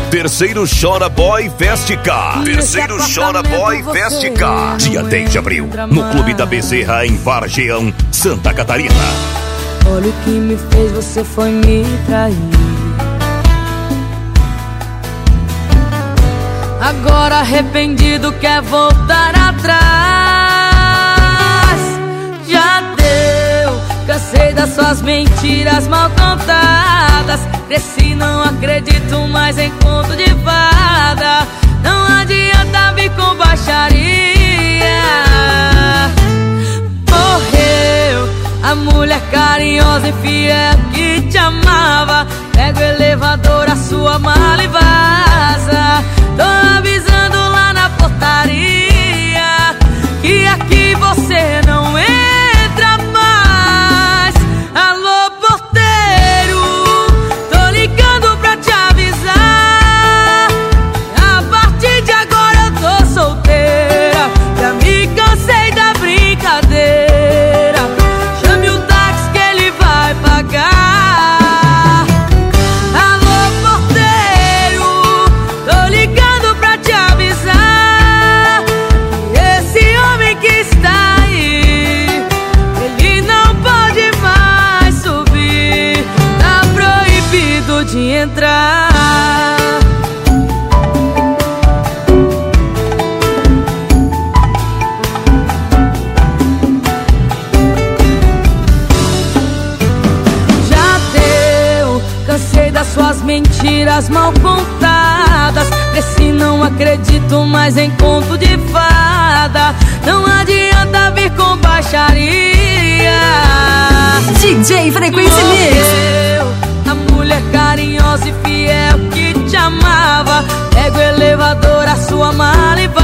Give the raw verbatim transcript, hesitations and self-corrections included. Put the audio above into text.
Terceiro Chora Boy Festica. Terceiro Chora Boy Festica. Dia dez de abril, no Clube da Bezerra, em Vargeão, Santa Catarina. Olha o que me fez, você foi me trair. Agora arrependido quer voltar atrás. Já deu, cansei das suas mentiras mal contadas. Cresci, não acredito mais em conto de fada. Não adianta vir com baixaria. Morreu a mulher carinhosa e fiel que te amava. Pega o elevador, a sua mala e vaza. Tô avisando lá na portaria que aqui você não entra mais. Alô, porteiro, tô ligando pra te avisar. A partir de agora eu tô solteira. Já me cansei da brincadeira. Chame o táxi que ele vai pagar. De entrar. Já deu, cansei das suas mentiras mal contadas. Cresci, não acredito mais em conto de fada. Não adianta vir com baixaria. D J Frequência Mix. A mulher carinhosa e fiel que te amava. Pega o elevador, a sua mala e